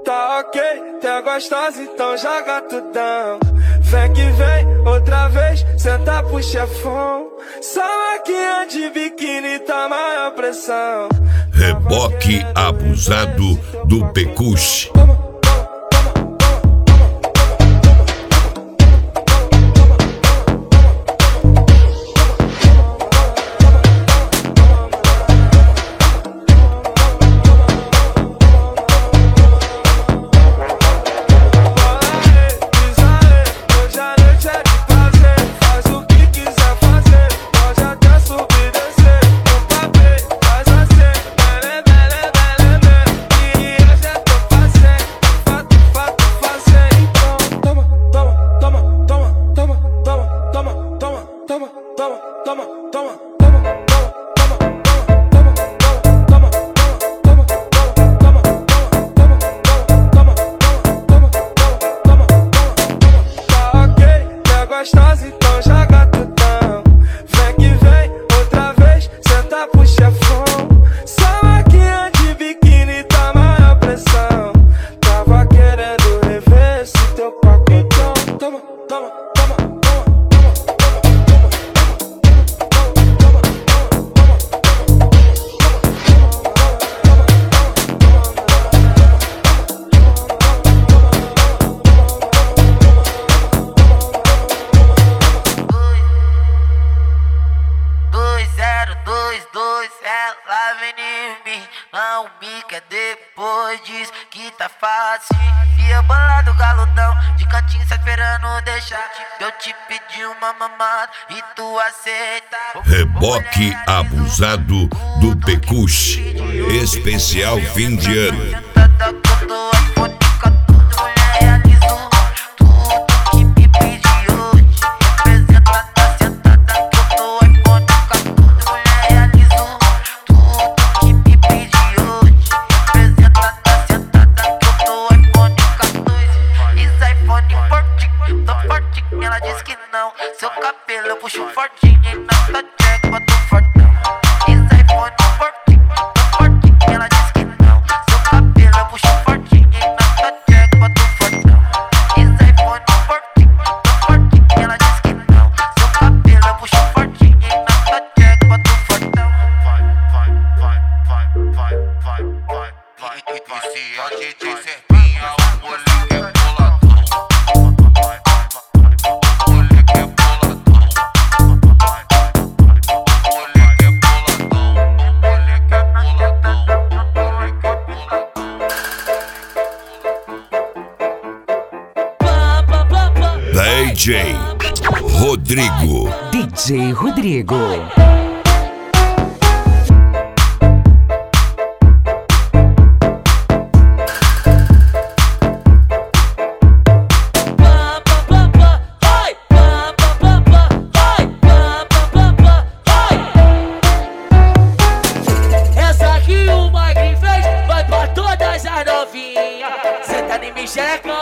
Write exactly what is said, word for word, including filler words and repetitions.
Tá ok, tá gostosa, então joga tudão. Vem que vem, outra vez, senta pro chefão. Só maquinha de biquíni tá maior pressão. Reboque abusado do Pecuche. Gostosa, então joga tudão. Vem que vem, outra vez, senta pro chefão. Só maquinha de biquíni tá maior pressão. Tava querendo rever esse teu paquetão. Toma, toma, toma, toma. Ela vem em mim, não me quer depois diz que tá fácil. E eu bolado galudão, de cantinho só esperando deixar. Eu te pedi uma mamada e tu aceita. Reboque abusado do Pecuche. Especial fim de ano. Ela diz que não, seu cabelo eu puxo fortinho e nada check, boto fortão. Isso iPhone fortinho, tô fortinho. Ela diz que não, seu cabelo eu puxo fortinho e nada check, boto fortão. Isso iPhone fortinho, tô fortinho. Ela diz que não, seu cabelo eu puxo fortinho e nada check, boto fortão. Vai, vai, vai, vai, vai, vai, vai, vai. E se a D J Serpinha, o moleque é boladão. D J Rodrigo. D J Rodrigo. Essa aqui o Mike fez, vai pra todas as novinhas. Senta em mim, xereca.